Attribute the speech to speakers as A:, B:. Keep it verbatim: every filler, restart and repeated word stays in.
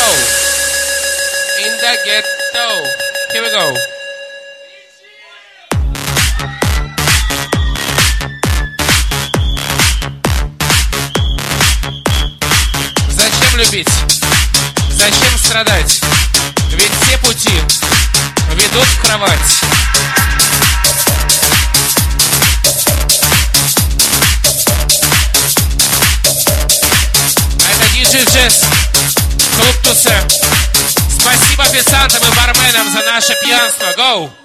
A: ghetto. In the ghetto. Here we go. Зачем любить? Зачем страдать? Ведь все пути ведут в кровать. Это диджей Джесс, клуб Тусе. Спасибо официантам и барменам за наше пьянство. Go!